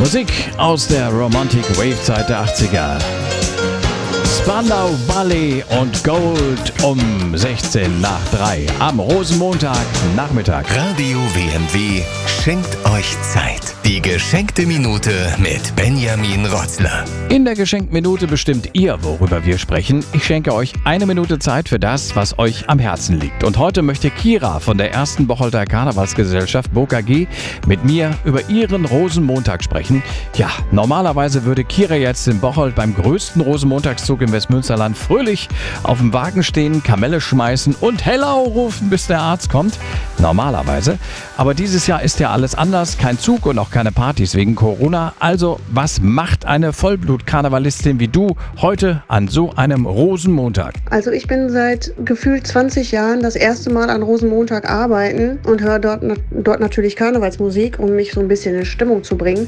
Musik aus der Romantic Wave Zeit der 80er. Spandau Ballet und Gold um 16 nach 3 am Rosenmontag Nachmittag. Radio WMW schenkt euch Zeit. Die geschenkte Minute mit Benjamin Rotzler. In der Geschenkminute bestimmt ihr, worüber wir sprechen. Ich schenke euch eine Minute Zeit für das, was euch am Herzen liegt. Und heute möchte Kira von der ersten Bocholter Karnevalsgesellschaft BOKG mit mir über ihren Rosenmontag sprechen. Ja, normalerweise würde Kira jetzt in Bocholt beim größten Rosenmontagszug im Westmünsterland fröhlich auf dem Wagen stehen, Kamelle schmeißen und Hello rufen, bis der Arzt kommt. Normalerweise. Aber dieses Jahr ist ja alles anders. Kein Zug und auch keine Partys wegen Corona. Also, was macht eine Vollblut-Karnevalistin wie du heute an so einem Rosenmontag? Also ich bin seit gefühlt 20 Jahren das erste Mal an Rosenmontag arbeiten und höre dort natürlich Karnevalsmusik, um mich so ein bisschen in Stimmung zu bringen.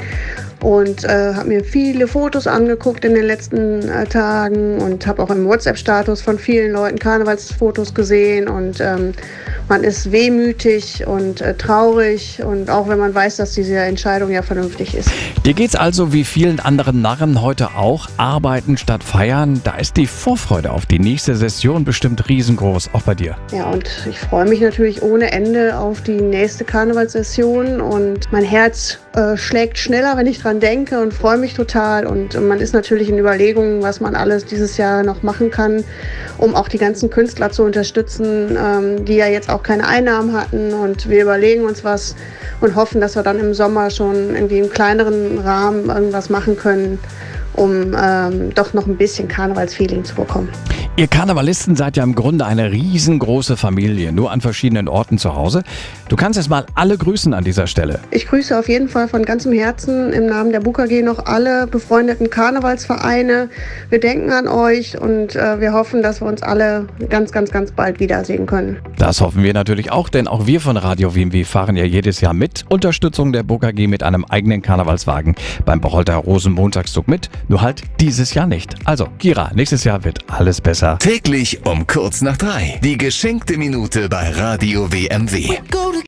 Und habe mir viele Fotos angeguckt in den letzten Tagen und habe auch im WhatsApp-Status von vielen Leuten Karnevalsfotos gesehen. Und man ist wehmütig und traurig, und auch wenn man weiß, dass diese Entscheidung ja vernünftig ist. Dir geht's also wie vielen anderen Narren heute auch, arbeiten statt feiern. Da ist die Vorfreude auf die nächste Session bestimmt riesengroß, auch bei dir. Ja, und ich freue mich natürlich ohne Ende auf die nächste Karnevalssession, und mein Herz schlägt schneller, wenn ich dran denke, und freue mich total. Und man ist natürlich in Überlegungen, was man alles dieses Jahr noch machen kann, um auch die ganzen Künstler zu unterstützen, die ja jetzt auch keine Einnahmen hatten. Und wir überlegen uns was und hoffen, dass wir dann im Sommer schon irgendwie im kleineren Rahmen irgendwas machen können, um doch noch ein bisschen Karnevalsfeeling zu bekommen. Ihr Karnevalisten seid ja im Grunde eine riesengroße Familie, nur an verschiedenen Orten zu Hause. Du kannst jetzt mal alle grüßen an dieser Stelle. Ich grüße auf jeden Fall von ganzem Herzen im Namen der BOKG noch alle befreundeten Karnevalsvereine. Wir denken an euch, und wir hoffen, dass wir uns alle ganz, ganz, ganz bald wiedersehen können. Das hoffen wir natürlich auch, denn auch wir von Radio WMW fahren ja jedes Jahr mit Unterstützung der BOKG mit einem eigenen Karnevalswagen beim Bocholter Rosenmontagszug mit, nur halt dieses Jahr nicht. Also, Kira, nächstes Jahr wird alles besser. Täglich um kurz nach 3. Die geschenkte Minute bei Radio WMW.